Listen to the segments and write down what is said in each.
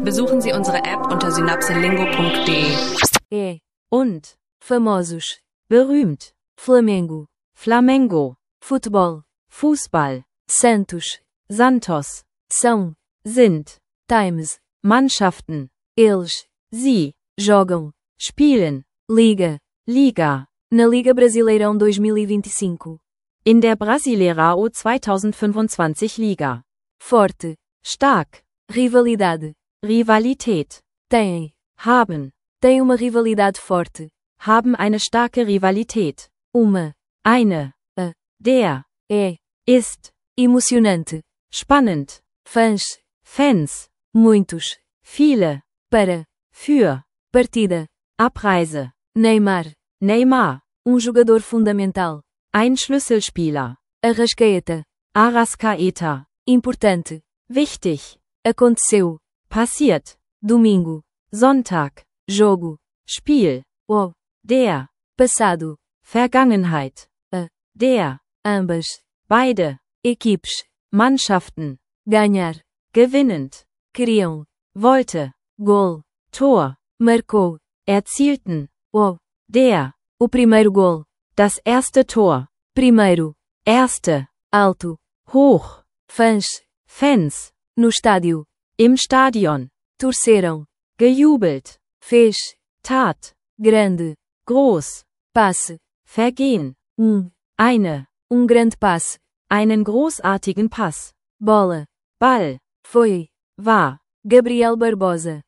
Besuchen Sie unsere App unter synapselingo.de. Und famosos, berühmt, Flamengo, Flamengo, Futebol, Fußball, Santos, Santos, são, sind, times, Mannschaften, eles, sie, jogam, spielen, Liga, Liga, na Liga Brasileirão 2025. In der Brasileirão 2025 Liga. Forte, stark, rivalidade, Rivalität, têm, haben, têm uma rivalidade forte, haben eine starke Rivalität, uma, eine, a, der, ist, emocionante, spannend, Fans, muitos, viele, para, für, partida, Abreise, Neymar, jogador fundamental, ein Schlüsselspieler, Arrascaeta, importante, wichtig, aconteceu, passiert, domingo, Sonntag, jogo, Spiel, der, passado, Vergangenheit, der, ambas, beide, equipes, Mannschaften, ganhar, gewinnend, queriam, wollte, Gol, Tor, marcou, erzielten, der, o primeiro gol, das erste Tor, primeiro, erste, alto, hoch, Fans, no estádio, im Stadion, torceram, gejubelt, fez, tat, grande, groß, passe, vergehen, eine, grande passe, einen großartigen Pass, bola, Ball, foi, war, Gabriel Barbosa,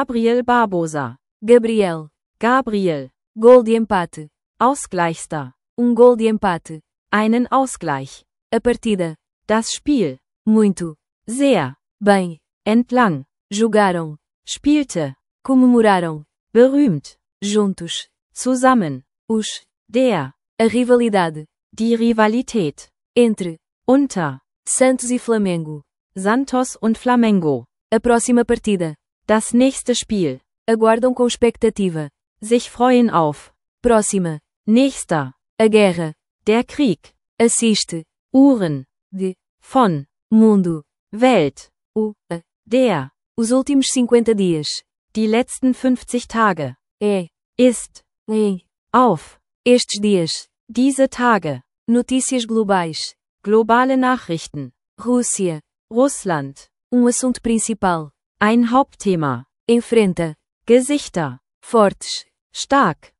Gabriel, gol de empate, Ausgleichster, gol de empate, einen Ausgleich, a partida, das Spiel, muito, sehr, bem, entlang, jogaram, spielte, comemoraram, berühmt, juntos, zusammen, der, a rivalidade, die Rivalität, entre, unter, Santos e Flamengo, Santos und Flamengo, a próxima partida, das nächste Spiel, aguardam com expectativa, sich freuen auf, próxima, nächster, a guerra, der Krieg, assiste, Uhren, de, von, mundo, Welt, der, os últimos 50 dias, die letzten 50 Tage, ist, auf, estes dias, diese Tage, notícias globais, globale Nachrichten, Rússia, Russland, assunto principal, ein Hauptthema, enfrenta, Gesichter, fortes, stark,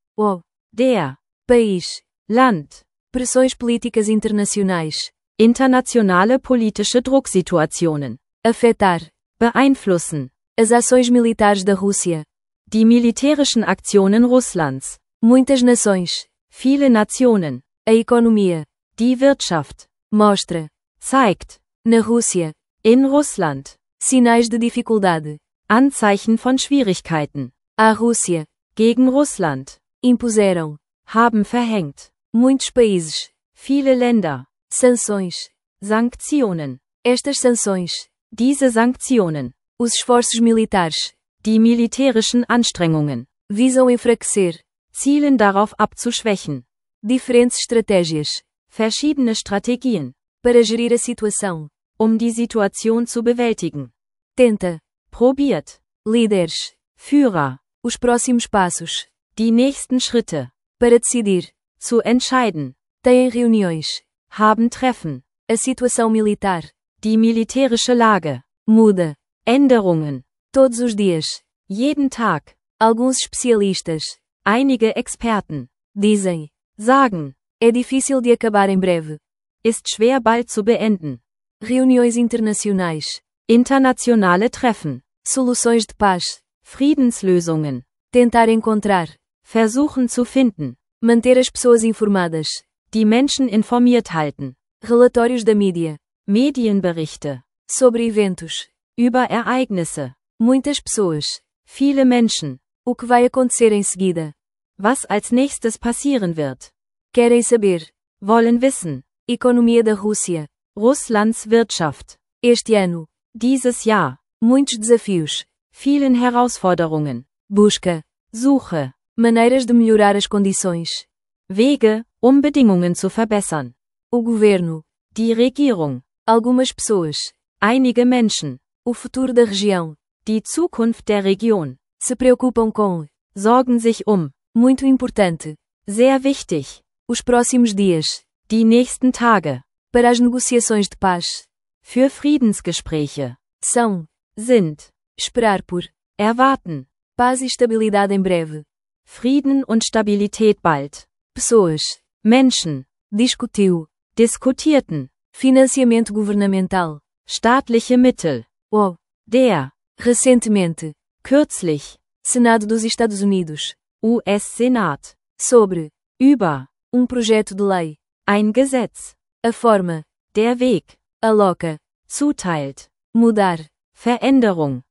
der, país, Land, pressões políticas internacionais, internationale politische Drucksituationen, afetar, beeinflussen, as ações militares da Rússia, die militärischen Aktionen Russlands, muitas nações, viele Nationen, a economia, die Wirtschaft, mostra, zeigt, na Rússia, in Russland, sinais de dificuldade, Anzeichen von Schwierigkeiten, a Rússia, gegen Russland, impuseram, haben verhängt, muitos países, viele Länder, sanções, Sanktionen, estas sanções, diese Sanktionen, os esforços militares, die militärischen Anstrengungen, visam enfraquecer, zielen darauf abzuschwächen, diferentes estratégias, verschiedene Strategien, para gerir a situação, die Situation zu bewältigen, tenta, probiert, líderes, Führer, os próximos passos, die nächsten Schritte, para decidir, zu entscheiden, têm reuniões, haben Treffen, a situação militar, die militärische Lage, muda, Änderungen, todos os dias, jeden Tag, alguns especialistas, einige Experten, dizem, sagen, é difícil de acabar em breve, ist schwer bald zu beenden, reuniões internacionais, internationale Treffen, soluções de paz, Friedenslösungen, tentar encontrar, versuchen zu finden, manter as pessoas informadas, die Menschen informiert halten, relatórios da mídia, Medienberichte, sobre eventos, über Ereignisse, muitas pessoas, viele Menschen, o que vai acontecer em seguida, was als nächstes passieren wird, querem saber, wollen wissen, economia da Rússia, Russlands Wirtschaft, este ano, dieses Jahr, muitos desafios, vielen Herausforderungen, busca, suche, maneiras de melhorar as condições, Wege, Bedingungen zu verbessern, o governo, die Regierung, algumas pessoas, einige Menschen, o futuro da região, Die Zukunft der Region. Se preocupam com. Sorgen sich Muito importante. Sehr wichtig. Os próximos dias. Die nächsten Tage. Para as negociações de paz. Für Friedensgespräche. São. Sind. Esperar por. Erwarten. Paz e estabilidade em breve. Frieden und Stabilität bald. Pessoas. Menschen. Discutiu. Diskutierten. Financiamento governamental. Staatliche Mittel. Der. Recentemente. Kürzlich. Senado dos Estados Unidos. US-Senat. Sobre. Über. Projeto de lei. Ein Gesetz. A forma. Der Weg. Aloca. Zuteilt. Mudar. Veränderung.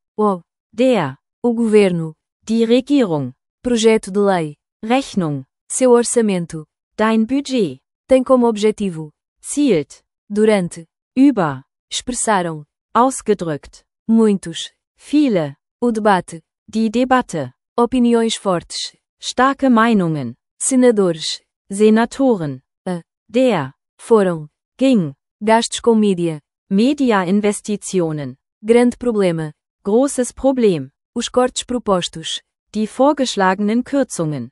Der. O governo. Die Regierung. Projeto de lei. Rechnung. Seu orçamento. Dein Budget. Tem como objetivo. Zielt. Durante. Über. Expressaram. Ausgedrückt. Muitos. Viele. O debate. Die Debatte. Opiniões fortes. Starke Meinungen. Senadores. Senatoren. Der. Foram. Ging. Gastos com mídia. Media-Investitionen. Grande problema. Großes Problem. Os cortes propostos. Die vorgeschlagenen Kürzungen.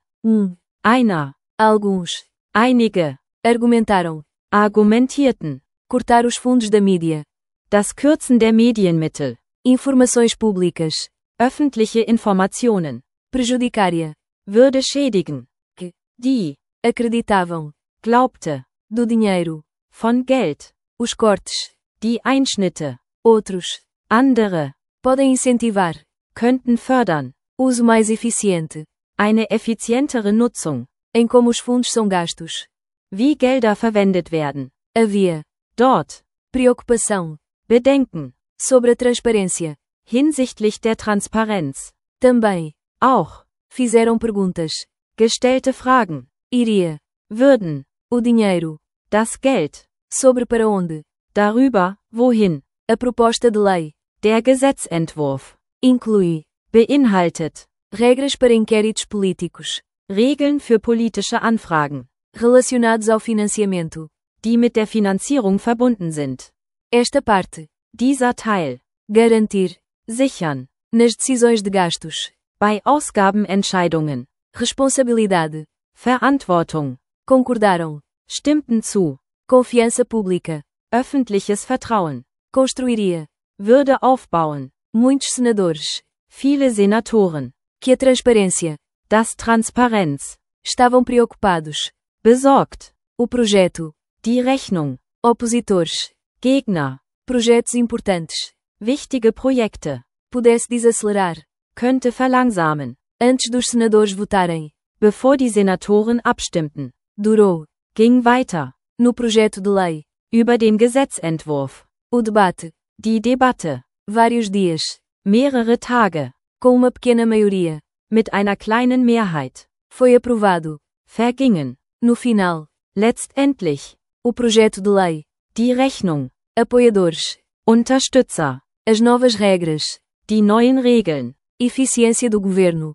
Einer. Alguns. Einige. Argumentaram. Argumentierten. Cortar os fundos da mídia. Das Kürzen der Medienmittel. Informações públicas. Öffentliche Informationen. Prejudicária. Würde schädigen. Die. Acreditavam. Glaubte. Do dinheiro. Von Geld. Os cortes. Die Einschnitte. Outros. Andere. Podem incentivar. Könnten fördern. Uso mais eficiente. Eine effizientere Nutzung. Em como os fundos são gastos. Wie Gelder verwendet werden. Havia. Dort. Preocupação. Bedenken. Sobre a transparência. Hinsichtlich der Transparenz. Também. Auch. Fizeram perguntas. Gestellte Fragen. Iria. Würden. O dinheiro. Das Geld. Sobre para onde. Darüber, wohin. A proposta de lei. Der Gesetzentwurf. Inclui. Beinhaltet. Regras para inquéritos políticos. Regeln für politische Anfragen. Relacionados ao financiamento. Die mit der Finanzierung verbunden sind. Esta parte. Dieser Teil. Garantir. Sichern. Nas decisões de gastos. Bei Ausgabenentscheidungen. Responsabilidade. Verantwortung. Concordaram. Stimmten zu. Confiança pública. Öffentliches Vertrauen. Construiria. Würde aufbauen. Muitos senadores. Viele Senatoren. Que a transparência. Das Transparenz. Estavam preocupados. Besorgt. O projeto. Die Rechnung. Opositores. Gegner. Projetos importantes. Wichtige Projekte. Pudesse desacelerar. Könnte verlangsamen. Antes dos senadores votarem. Bevor die Senatoren abstimmten. Durou. Ging weiter. No projeto de lei. Über den Gesetzentwurf. O debate. Die Debatte. Vários dias. Mehrere Tage. Com uma pequena maioria. Mit einer kleinen Mehrheit. Foi aprovado. Vergingen. No final. Letztendlich. O projeto de lei. Die Rechnung. Apoiadores. Unterstützer. As novas regras. Die neuen Regeln. Eficiência do governo.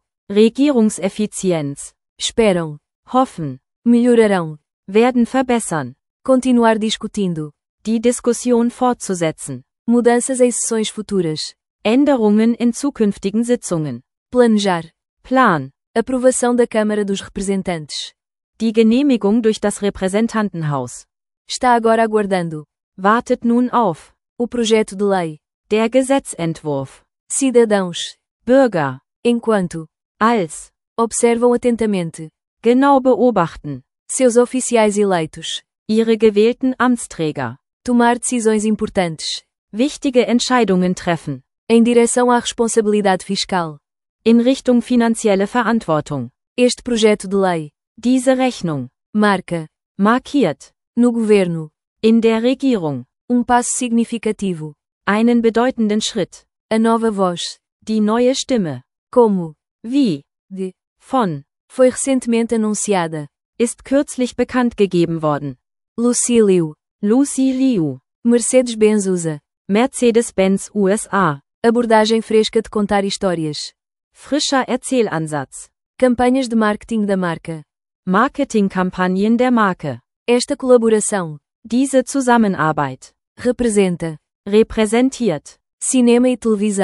Regierungseffizienz. Esperam. Hoffen. Melhorarão. Werden verbessern. Continuar discutindo. Die Diskussion fortzusetzen. Mudanças em sessões futuras. Änderungen in zukünftigen Sitzungen. Planejar. Plan. Aprovação da Câmara dos Representantes. Die Genehmigung durch das Repräsentantenhaus. Está agora aguardando. Wartet nun auf. O projeto de lei. Der Gesetzentwurf. Cidadãos. Bürger. Enquanto. Als. Observam atentamente. Genau beobachten. Seus oficiais eleitos. Ihre gewählten Amtsträger. Tomar decisões importantes. Wichtige Entscheidungen treffen. Em direção à responsabilidade fiscal. In Richtung finanzielle Verantwortung. Este projeto de lei. Diese Rechnung. Marca. Markiert. No governo. In der Regierung. Passo significativo. Einen bedeutenden Schritt. A nova voz. Die neue Stimme. Como. Wie. De. Von. Foi recentemente anunciada. Ist kürzlich bekannt gegeben worden. Lucílio. Lucy Liu. Mercedes-Benz USA. Mercedes-Benz USA. Abordagem fresca de contar histórias. Frischer Erzählansatz. Campanhas de marketing da marca. Marketingkampagnen der Marke. Esta colaboração. Diese Zusammenarbeit. Representa. Repräsentiert. Cinema e televisão.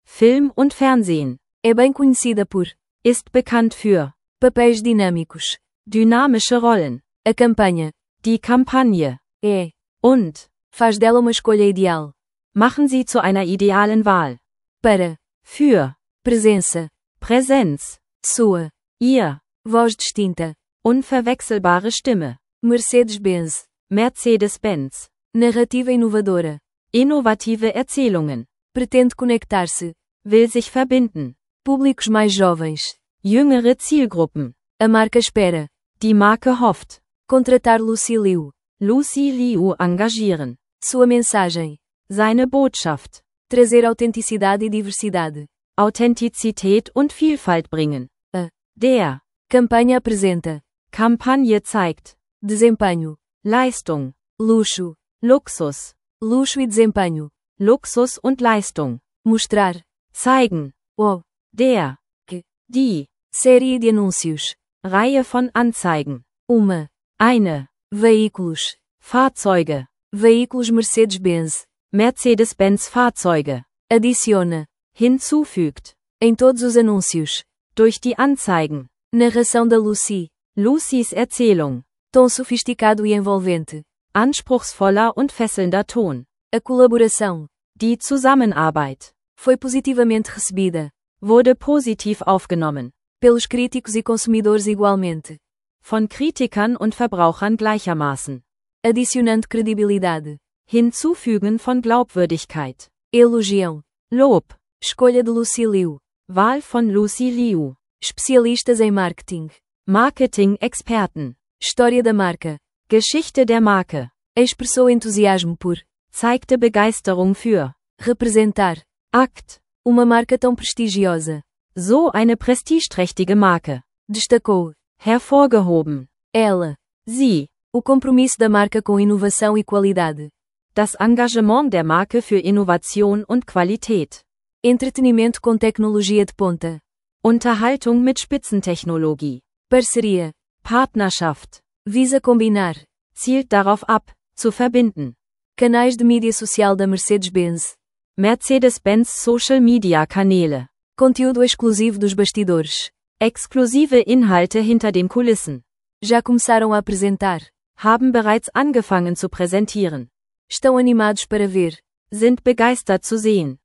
Film und Fernsehen. É bem conhecida por. Ist bekannt für. Papéis dinâmicos. Dynamische Rollen. A campanha. Die Kampagne. É. Und. Faz dela uma escolha ideal. Machen Sie zu einer idealen Wahl. Para. Für. Presença. Präsenz. Sua. Ihr. Voz distinta. Unverwechselbare Stimme. Mercedes-Benz. Mercedes-Benz. Narrativa inovadora. Innovative Erzählungen. Pretende conectar-se. Will sich verbinden. Públicos mais jovens. Jüngere Zielgruppen. A marca espera. Die Marke hofft. Contratar Lucy Liu. Lucy Liu engagieren. Sua mensagem. Seine Botschaft. Trazer autenticidade e diversidade. Authentizität und Vielfalt bringen. Der. Campanha apresenta. Kampagne zeigt. Desempenho. Leistung. Luxo. Luxus. Luxo e desempenho. Luxus und Leistung. Mostrar. Zeigen. Der. Die. Série de anúncios. Reihe von Anzeigen. Eine. Veículos. Fahrzeuge. Veículos Mercedes-Benz. Mercedes-Benz Fahrzeuge. Adiciona. Hinzufügt. Em todos os anúncios. Durch die Anzeigen. Narração da Lucy. Lucys Erzählung. Tom sofisticado e envolvente. Anspruchsvoller und fesselnder Ton. A colaboração. Die Zusammenarbeit. Foi positivamente recebida. Wurde positiv aufgenommen. Pelos críticos e consumidores igualmente. Von Kritikern und Verbrauchern gleichermaßen. Adicionando credibilidade. Hinzufügen von Glaubwürdigkeit. Elogiam. Lob. Escolha de Lucy Liu. Wahl von Lucy Liu. Especialistas em marketing. Marketing-Experten. História da marca. Geschichte der Marke. Expressou entusiasmo por. Zeigte Begeisterung für. Representar. Akt. Uma marca tão prestigiosa. So eine prestigeträchtige Marke. Destacou. Hervorgehoben. Ela. Sie. O compromisso da marca com inovação e qualidade. Das Engagement der Marke für Innovation und Qualität. Entretenimento com tecnologia de ponta. Unterhaltung mit Spitzentechnologie. Parceria. Partnerschaft. Visa combinar. Zielt darauf ab, zu verbinden. Canais de mídia social da Mercedes-Benz. Mercedes-Benz Social Media Kanäle. Conteúdo exclusivo dos bastidores. Exklusive Inhalte hinter den Kulissen. Já começaram a apresentar. Haben bereits angefangen zu präsentieren. Estão animados para ver. Sind begeistert zu sehen.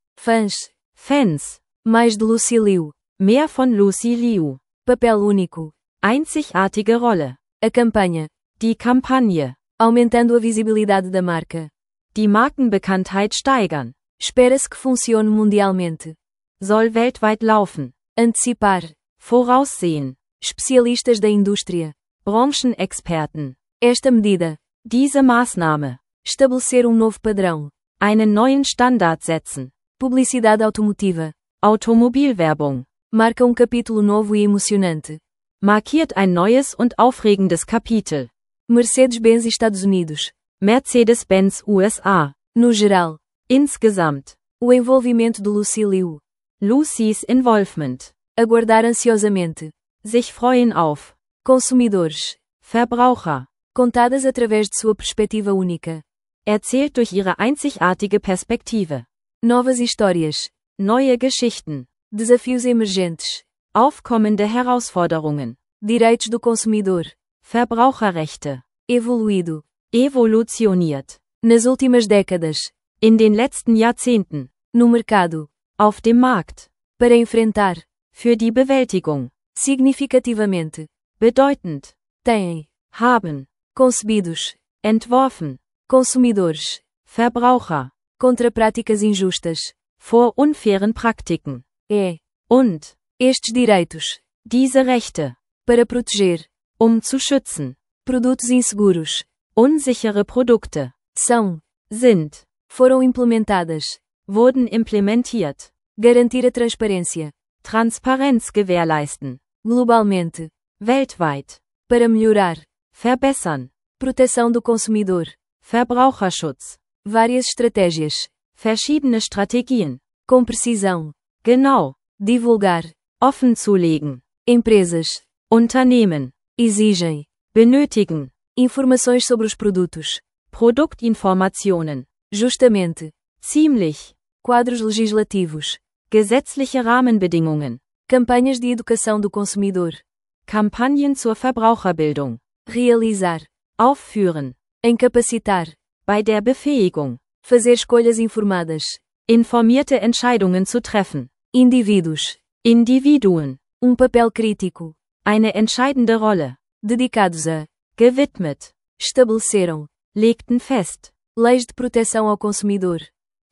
Fans. Mais de Lucy Liu. Mehr von Lucy Liu. Papel único. Einzigartige Rolle. A campanha. Die Kampagne. Aumentando a visibilidade da marca. Die Markenbekanntheit steigern. Espera-se que funcione mundialmente. Soll weltweit laufen. Antecipar. Voraussehen. Especialistas da indústria. Branchenexperten. Esta medida. Diese Maßnahme. Estabelecer novo padrão. Einen neuen Standard setzen. Publicidade automotiva. Automobilwerbung. Marca capítulo novo e emocionante. Markiert ein neues und aufregendes Kapitel. Mercedes-Benz Estados Unidos. Mercedes-Benz USA. No geral. Insgesamt. O envolvimento de Lucy Liu. Lucys Involvement. Aguardar ansiosamente. Sich freuen auf. Consumidores. Verbraucher. Contadas através de sua perspectiva única. Erzählt durch ihre einzigartige Perspektive. Novas histórias. Neue Geschichten. Desafios emergentes. Aufkommende Herausforderungen. Direitos do consumidor. Verbraucherrechte. Evoluído. Evolutioniert. Nas últimas décadas. In den letzten Jahrzehnten. No mercado. Auf dem Markt. Para enfrentar. Für die Bewältigung. Significativamente. Bedeutend. Têm. Haben. Concebidos. Entworfen. Consumidores. Verbraucher. Contra práticas injustas. Vor unfairen Praktiken. Und. Estes direitos. Diese Rechte. Para proteger. Zu schützen. Produtos inseguros. Unsichere Produkte. São. Sind. Foram implementadas. Wurden implementiert. Garantir a transparência. Transparenz gewährleisten. Globalmente. Weltweit. Para melhorar. Verbessern. Proteção do consumidor. Verbraucherschutz. Várias estratégias. Verschiedene Strategien. Com precisão. Genau. Divulgar. Offenzulegen. Empresas. Unternehmen. Exigem. Benötigen. Informações sobre os produtos. Produktinformationen. Justamente. Ziemlich. Quadros legislativos. Gesetzliche Rahmenbedingungen. Campanhas de educação do consumidor. Kampagnen zur Verbraucherbildung. Realizar. Aufführen. Incapacitar. Bei der Befähigung. Fazer escolhas informadas. Informierte Entscheidungen zu treffen. Indivíduos. Individuen. Papel crítico. Eine entscheidende Rolle. Dedicados a. Gewidmet. Estabeleceram. Legten fest. Leis de proteção ao consumidor.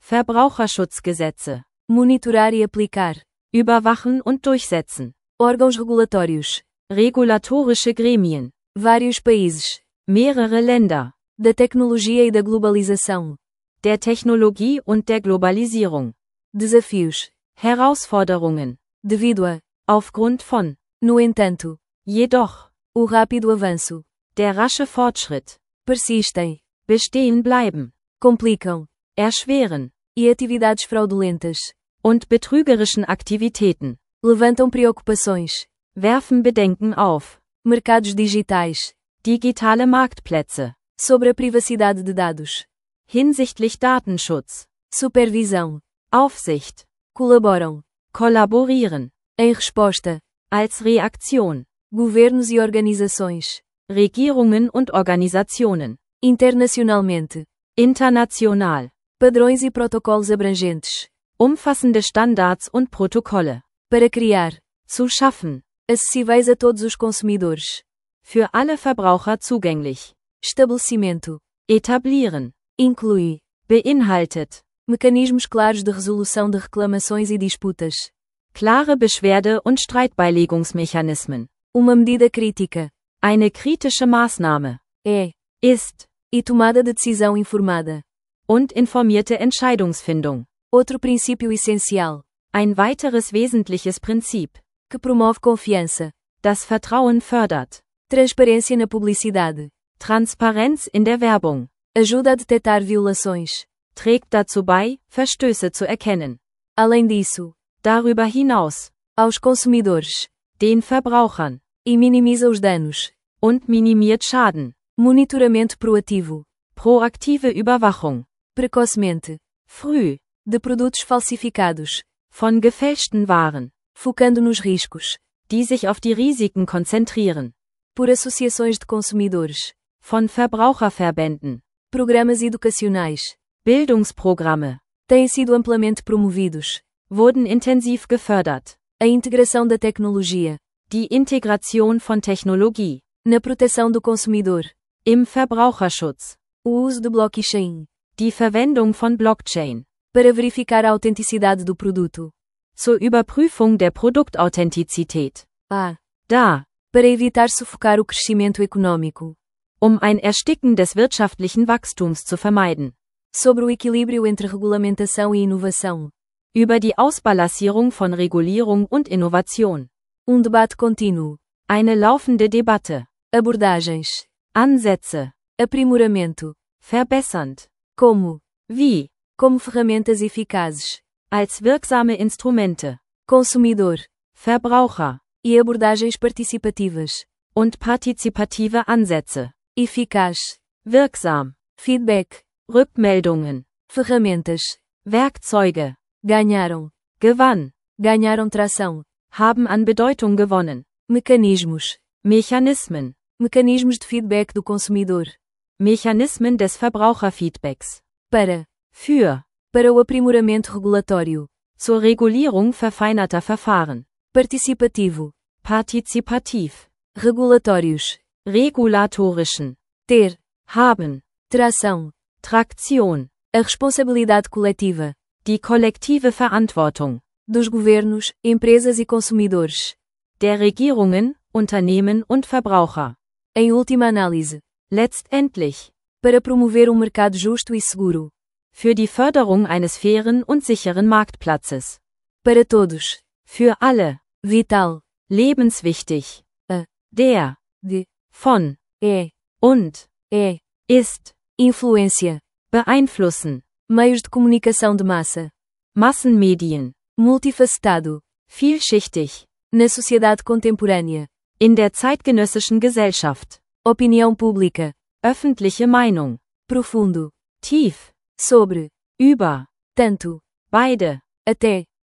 Verbraucherschutzgesetze. Monitorar e aplicar. Überwachen und durchsetzen. Órgãos regulatórios. Regulatorische Gremien. Vários países. Mehrere Länder. Da tecnologia e da globalização. Der Technologie und der Globalisierung. Desafios. Herausforderungen. Devido a. Aufgrund von. No entanto. Jedoch. O rápido avanço. Der rasche Fortschritt. Persistem. Bestehen bleiben. Complicam. Erschweren. E atividades fraudulentas. Und betrügerischen Aktivitäten. Levantam preocupações. Werfen Bedenken auf. Mercados digitais. Digitale Marktplätze. Sobre a privacidade de dados. Hinsichtlich Datenschutz. Supervisão. Aufsicht. Colaboram. Kollaborieren. Em resposta. Als Reaktion. Governos e organizações. Regierungen und Organisationen. Internacionalmente. International. Padrões e protocolos abrangentes. Umfassende Standards und Protokolle. Para criar. Zu schaffen. Acessíveis a todos os consumidores. Für alle Verbraucher zugänglich. Estabelecimento. Etablieren. Inclui. Beinhaltet. Mecanismos claros de resolução de reclamações e disputas. Klare Beschwerde- und Streitbeilegungsmechanismen. Uma medida crítica. Eine kritische Maßnahme. Ist. E tomada de decisão informada. Und informierte Entscheidungsfindung. Outro princípio essencial. Ein weiteres wesentliches Prinzip. Que promove confiança. Das Vertrauen fördert. Transparência na publicidade. Transparenz in der Werbung. Ajuda a detectar violações. Trägt dazu bei, Verstöße zu erkennen. Além disso. Darüber hinaus. Aos consumidores. Den Verbrauchern. E minimiza os danos. Und minimiert Schaden. Monitoramento proativo. Proaktive Überwachung. Precocemente. Früh. De produtos falsificados. Von gefälschten Waren. Focando nos riscos. Die sich auf die Risiken konzentrieren. Por associações de consumidores. Von Verbraucherverbänden. Programas educacionais. Bildungsprogramme. Têm sido amplamente promovidos. Wurden intensiv gefördert. A integração da tecnologia. Die Integration von Technologie. Na proteção do consumidor. Im Verbraucherschutz. O uso de blockchain. Die Verwendung von Blockchain. Para verificar a autenticidade do produto. Zur Überprüfung der Produktauthentizität. Da. Para evitar sufocar o crescimento econômico. Ein Ersticken des wirtschaftlichen Wachstums zu vermeiden. Sobre o equilíbrio entre regulamentação e inovação. Über die Ausbalancierung von Regulierung und Innovation. Debate contínuo. Eine laufende Debatte. Abordagens. Ansätze. Aprimoramento. Verbessernd. Como. Wie. Como ferramentas eficazes. Als wirksame Instrumente. Consumidor. Verbraucher. E abordagens participativas. Und partizipative Ansätze. Eficaz. Wirksam. Feedback. Rückmeldungen. Ferramentas. Werkzeuge. Ganharam. Gewann. Ganharam tração. Haben an Bedeutung gewonnen. Mecanismos. Mechanismen. Mecanismos de feedback do consumidor. Mechanismen des Verbraucherfeedbacks. Para. Für. Para o aprimoramento regulatório. Zur Regulierung verfeinerter Verfahren. Participativo. Partizipativ. Regulatórios. Regulatorischen. Ter. Haben. Tração. Traktion. A responsabilidade coletiva. Die kollektive Verantwortung. Dos governos, empresas e consumidores. Der Regierungen, Unternehmen und Verbraucher. Em última análise. Letztendlich. Para promover mercado justo e seguro. Für die Förderung eines fairen und sicheren Marktplatzes. Para todos. Für alle. Vital. Lebenswichtig. Der. De. Von. Und. Ist. Influência. Beeinflussen. Meios de comunicação de massa. Massenmedien. Multifacetado. Vielschichtig. Na sociedade contemporânea. In der zeitgenössischen Gesellschaft. Opinião pública. Öffentliche Meinung. Profundo. Tief. Sobre. Über. Tanto. Beide. Até.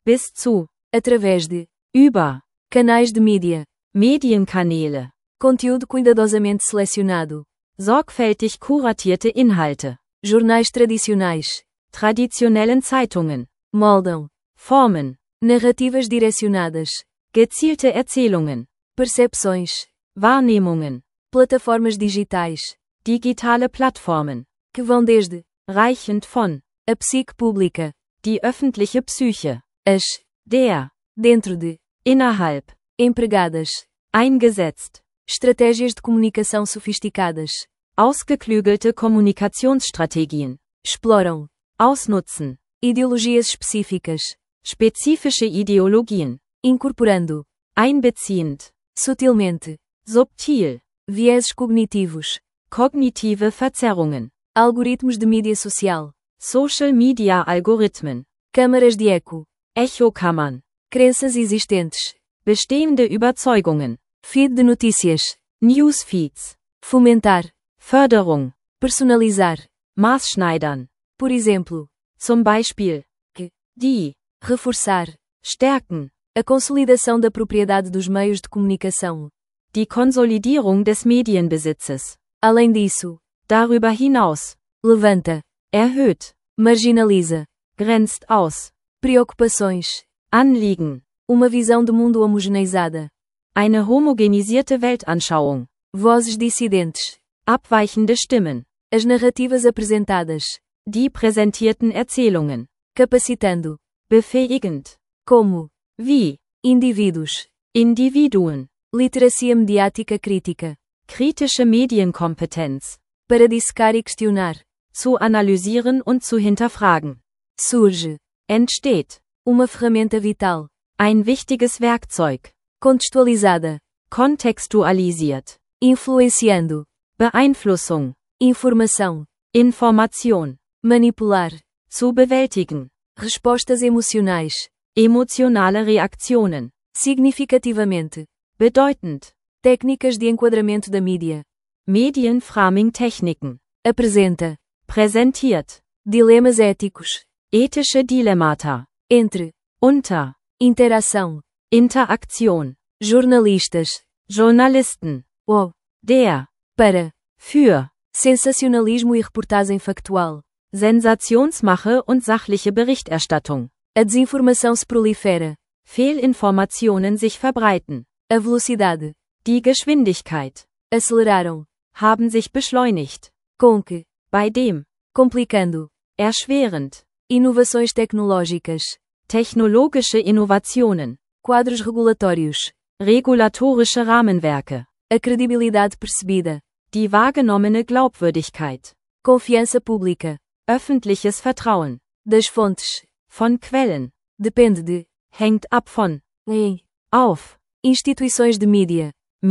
bis zu, através de, über, canais de mídia, Medienkanäle, conteúdo cuidadosamente selecionado, sorgfältig kuratierte Inhalte, jornais tradicionais, traditionellen Zeitungen, moldam, formen, narrativas direcionadas, gezielte Erzählungen, percepções, Wahrnehmungen, plataformas digitais, digitale Plattformen, que vão desde, reichend von, a psique pública, die öffentliche Psyche, as, der, dentro de, innerhalb, empregadas, eingesetzt, estratégias de comunicação sofisticadas, ausgeklügelte Kommunikationsstrategien, exploram, ausnutzen, ideologias específicas, spezifische Ideologien, incorporando, einbeziehend, sutilmente, subtil, vieses cognitivos, kognitive Verzerrungen, algoritmos de mídia social, Social Media Algorithmen, câmaras de eco, Echokammern, crenças existentes, bestehende Überzeugungen, feed de notícias, Newsfeeds, fomentar, Förderung, personalizar, Maßschneidern, por exemplo, zum Beispiel, que, die, reforçar, stärken, a consolidação da propriedade dos meios de comunicação. die Konsolidierung des Medienbesitzes. Além disso, Darüber hinaus, levanta, erhöht, marginaliza, grenzt aus, preocupações, Anliegen, uma visão de mundo homogeneizada, eine homogenisierte Weltanschauung, vozes dissidentes, abweichende Stimmen, as narrativas apresentadas, die präsentierten Erzählungen, capacitando, befähigend, como, wie, indivíduos, Individuen, literacia mediática crítica, kritische Medienkompetenz, para dissecar e questionar, zu analysieren und zu hinterfragen, surge, entsteht, uma ferramenta vital, ein wichtiges Werkzeug, contextualizada, kontextualisiert, influenciando, Beeinflussung, informação, Information, manipular, zu bewältigen, respostas emocionais, emotionale Reaktionen, significativamente, bedeutend, técnicas de enquadramento da mídia, Medienframing-Techniken, apresenta, präsentiert, dilemas éticos, ethische Dilemmata, entre, unter, interação, Interaktion, jornalistas, Journalisten, ou, der, para, für, sensacionalismo e reportagem factual, Sensationsmache und sachliche Berichterstattung, a desinformação se prolifera, Fehlinformationen sich verbreiten, a velocidade, die Geschwindigkeit, aceleraram, haben sich beschleunigt, com que, bei dem, complicando, erschwerend, inovações tecnológicas, technologische Innovationen, quadros regulatórios, regulatorische Rahmenwerke, a credibilidade percebida, die wahrgenommene Glaubwürdigkeit, confiança pública, öffentliches Vertrauen, das fontes, von Quellen, depende de, hängt ab von, em, auf, instituições de mídia,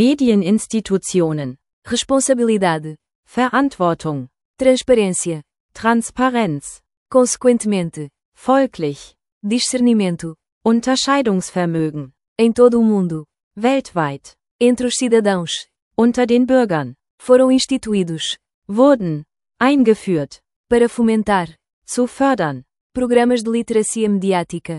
Medieninstitutionen, responsabilidade, Verantwortung, transparência, Transparenz, consequentemente, folglich, discernimento, Unterscheidungsvermögen, em todo o mundo, weltweit, entre os cidadãos, unter den Bürgern, foram instituídos, wurden, eingeführt, para fomentar, zu fördern, programas de literacia mediática,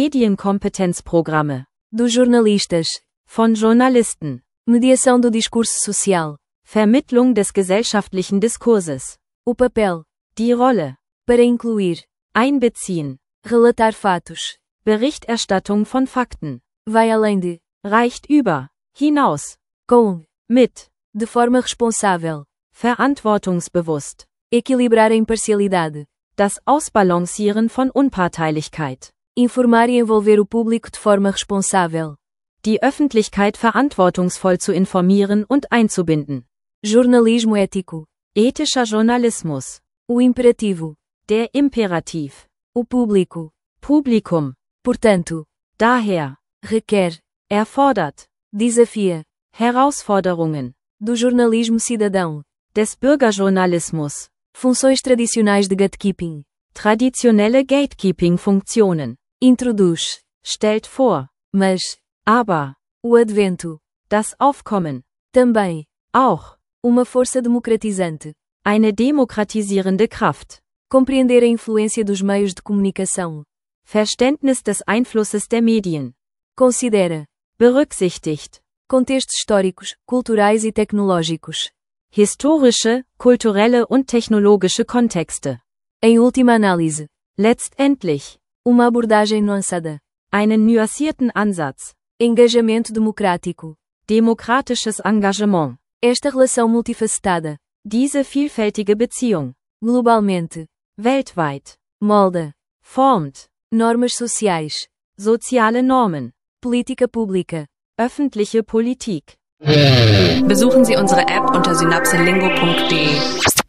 Medienkompetenzprogramme, dos jornalistas, von Journalisten, mediação do discurso social, Vermittlung des gesellschaftlichen Diskurses, o papel, die Rolle, para incluir, einbeziehen, relatar fatos, Berichterstattung von Fakten, vai além de, reicht über, hinaus, com, mit, de forma responsável, verantwortungsbewusst, equilibrar a imparcialidade, das Ausbalancieren von Unparteilichkeit, informar e envolver o público de forma responsável, die Öffentlichkeit verantwortungsvoll zu informieren und einzubinden, jornalismo ético, ethischer Journalismus, o imperativo, der Imperativ, o público, Publikum, portanto, daher, requer, erfordert, desafia, Herausforderungen, do jornalismo cidadão, des Bürgerjournalismus, funções tradicionais de gatekeeping, traditionelle Gatekeeping-Funktionen, introduz, stellt vor, mas, aber, o advento, das Aufkommen, também, auch, uma força democratizante, eine demokratisierende Kraft, compreender a influência dos meios de comunicação, Verständnis des Einflusses der Medien. Considera. Berücksichtigt. Contextos históricos, culturais e tecnológicos. Historische, kulturelle und technologische Kontexte. Em última análise. Letztendlich. Uma abordagem nuançada. Einen nuancierten Ansatz. Engajamento democrático. Demokratisches Engagement. Esta relação multifacetada. Diese vielfältige Beziehung. Globalmente. Weltweit. Molda. Formt. Normas sociais. Soziale Normen. Política pública. Öffentliche Politik. Besuchen Sie unsere App unter synapselingo.de.